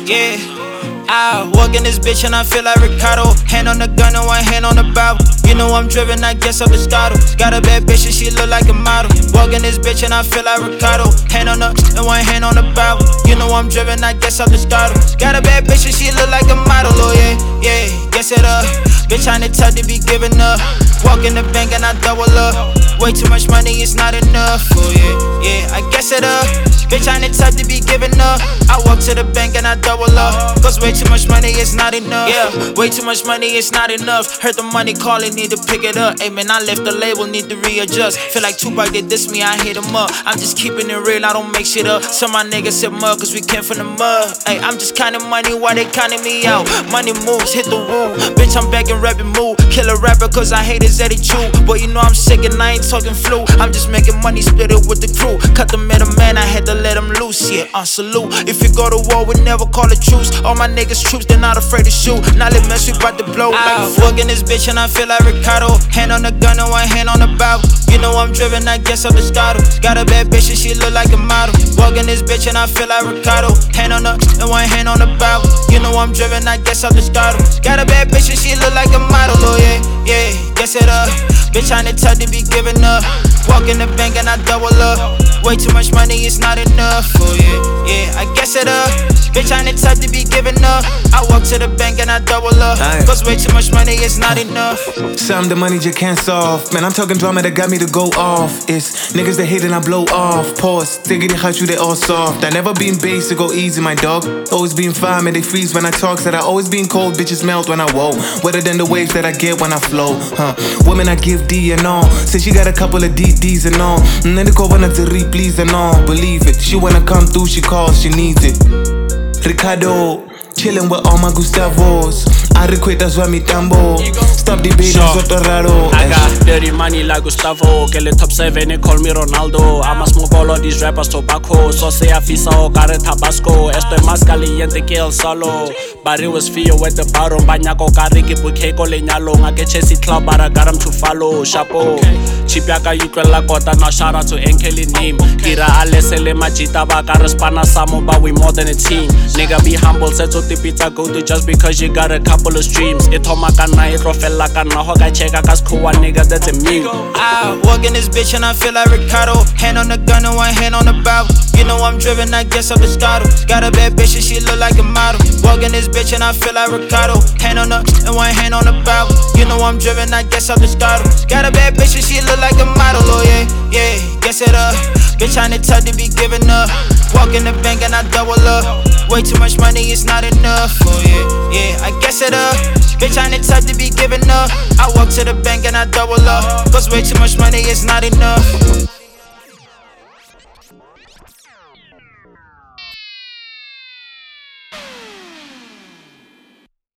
yeah. I walk in this bitch and I feel like Ricardo. Hand on the gun and one hand on the Bible. You know I'm driven, I guess I'm the startle. Got a bad bitch and she look like a model. Walk in this bitch and I feel like Ricardo. Hand on the and one hand on the Bible. You know I'm driven, I guess I'm the startle. Got a bad bitch and she look like a model. Oh yeah, yeah, guess it up. Bitch, I ain't tough to be giving up. Walk in the bank and I double up. Way too much money, it's not enough. Oh yeah, yeah, I guess it up. Bitch, I ain't tough to be giving up. I walk to the bank and I double up. Cause way too much money, it's not enough. Yeah, way too much money, it's not enough. Heard the money calling, need to pick it up. Hey man, I left the label, need to readjust. Feel like Tupac did this me, I hit him up. I'm just keeping it real, I don't make shit up. Some of my niggas said mud, cause we came from the mud. Hey, I'm just counting money while they counting me out. Money moves, hit the woo. Bitch, I'm back in rapping mood. Kill a rapper cause I hate his attitude. But you know I'm sick and I ain't talking flu. I'm just making money, split it with the crew. Cut the middleman, I had to let him loose. Yeah, salute. If you go to war, we never call it truce. All my niggas troops, they're not afraid to shoot. Now let mess, we bout to blow. I walk in this bitch and I feel like Ricardo. Hand on the gun and one hand on the Bible. You know I'm driven, I guess I'm the startle. Got a bad bitch and she look like a model. Walk in this bitch and I feel like Ricardo. Hand on the and one hand on the Bible. You know I'm driven, I guess I'm the startle. Got a bad bitch and she look like a model. Oh yeah, yeah, guess it up. Bitch, I ain't tough to be giving up. Walk in the bank and I double up. Way too much money, it's not enough. Oh yeah, yeah, I guess it up. Bitch, I ain't tough to be giving up. I walk to the bank and I double up. Cause way too much money, it's not enough. Some the money just can't solve. Man, I'm talking drama that got me to go off. It's niggas that hate and I blow off. Pause, they get it, they all soft. I never been basic, go easy, my dog. Always been fine, man, they freeze when I talk. Said I always been cold, bitches melt when I walk. Wetter than the waves that I get when I flow. Women I give D and all. Say she got a couple of D's and all. And then they call one to please and all. Believe it, she wanna come through, she calls, she needs it. Ricardo, chillin' with all my Gustavos. I request, that's why me tambo. Stop debating, soto raro. I got dirty money like Gustavo. Get the top 7, they call me Ronaldo. I'ma smoke all of these rappers tobacco. So say I fisa o care Tabasco. Estoy más caliente que el solo. But it was feel with the bottom. Bañako kare ke bukeko lenyalo. I get chasey club, but I got him to follow. Chapo. Chipiaka yukwela kota. Now shout out to Enkeli name. Kira alesele majita baka respana samo. But we more than a team. Nigga be humble, set to the pizza go to just because you got a couple of streams. It homa kana, it rofela kana. Hoga cheka kas kuwa nigga, that's a meme. I walk in this bitch and I feel like Ricardo. Hand on the gun and one hand on the Bible. You know I'm driven, I guess I'm the startle. Got a bad bitch and she look like a model. Walk in this bitch and I feel like Ricardo. Hand on the and one hand on the Bible. You know I'm driven, I guess I'm the startle. Got a bad bitch and she look like a model. Oh yeah, yeah, guess it up. Bitch, I ain't tough to be giving up. Walk in the bank and I double up. Way too much money, it's not enough. Oh yeah, yeah, I guess it up. Bitch, I ain't tough to be giving up. I walk to the bank and I double up. Cause way too much money, it's not enough.